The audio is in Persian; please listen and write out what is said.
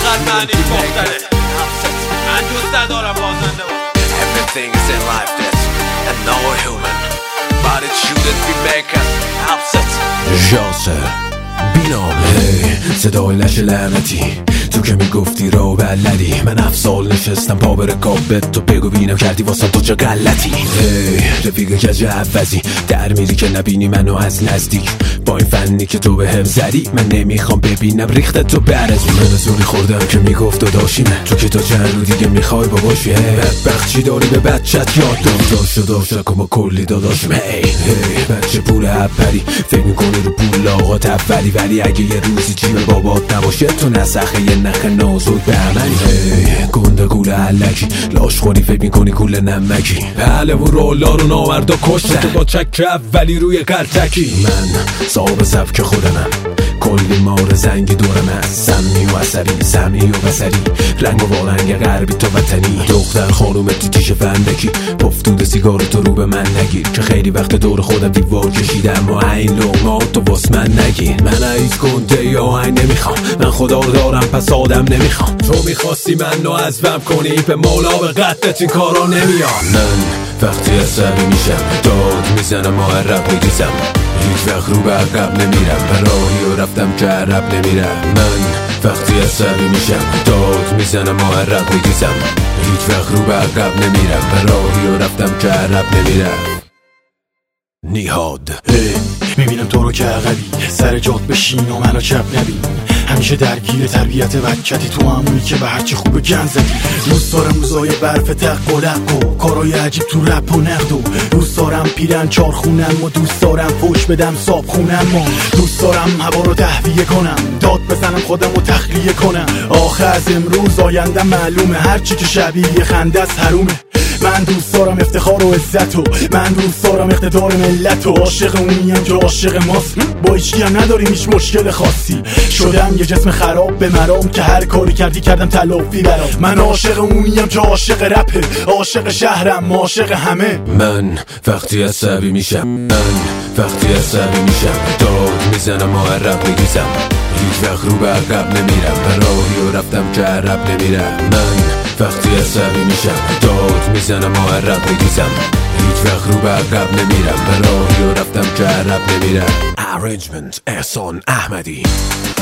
چقدر معنیش مختلف. من دوست ندارم بازنده باشه. Everything is in life that's and no human but it shouldn't be make us upset. جاسر بینامه صدای لش لعنتی تو که میگفتی رو بلدی. من 7 سال نشستم پا به رکابت تو بگو بینم کردی واسم تو چه غلطی. رفیق کج عوضی در میری که نبینی منو از نزدیک با این فنی که تو به هم زدی. من نمیخوام ببینم ریخت تو برزی. من زوری خوردم که میگفت داداشیمه تو که تا چند رو دیگه میخوای باباشی. بدبخت چی داری به بچت یاد داشت کما کلی داداشیم. بچه پول هپری فکر میکنی رو پول لاغات اولی ولی اگه یه روزی جیب بابات نباشه تو نسخه یه نخ نازک به عملی. گنده گول علکی لاش خونی فکر میکنی گول نمکی. بله و رولا رو ناوردا کشتن تو با چک اولی روی قرتکی. من صاحب سبک خودمم کلی مار زنگی دورم از سمی و عصبی سمی و بسری رنگ و وارنگ غربی تو وطنی. دختر خانوم تیتیش فندکی پفتود سیگار تو رو به من نگیر که خیلی وقت دور خودم دیوار کشیدم و این لغمات تو واس من نگیر. من عیز کنده یا این نمیخوام من خدا رو دارم پس آدم نمیخوام. تو میخواستی منو عزبم کنی به مولا به قدت این کارا نمیام. من وقتی عصبی میشم داد میزنم معرب میریزم هیچ وقت رو به عقب نمیرم براهی و رفتم که عرب نمیرم. من وقتی عصبی میشم داد میزنم معرب میریزم هیچ وقت رو به عقب نمیرم براهی و رفتم که عرب نمیرم. نیهاد میبینم تو رو که عقبی سر جات بشین و منو چپ نبین. همیشه درگیر تربیت بچتی تو همونی که به هرچی خوبه گن زدی. دوست دارم روزای برف تق و لق و کارای عجیب تو رپ و نقد و دوست دارم پیرن چار خونم و دوست دارم فوش بدم صاب خونم و دوست دارم هوا رو تهویه کنم داد بزنم خودم رو تخلیه کنم. آخه از امروز آیندم معلومه هرچی که شبیه خنده است حرومه. من دوست دارم افتخار و عزت و من دوست دارم اقتدار ملت و عاشق اونیم که عاشق ماست. با هیچکی هم نداریم هیچ مشکل خاصی. شدم یه جسم خراب به مرام که هر کاری کردی کردم تلافی برام. من عاشق اونیم که عاشق رپه عاشق شهرم عاشق همه. من وقتی عصبی میشم داد میزنم معرب میریزم هیچ وقت رو به عقب نمیرم براهی و رفتم که عرب نمیرم. من وقتی عصبی میشم داد میزنم معرب میریزم هیچ وقت رو به عقب نمیرم براهی و رفتم که عرب نمیرم. Arrangement احسان احمدی.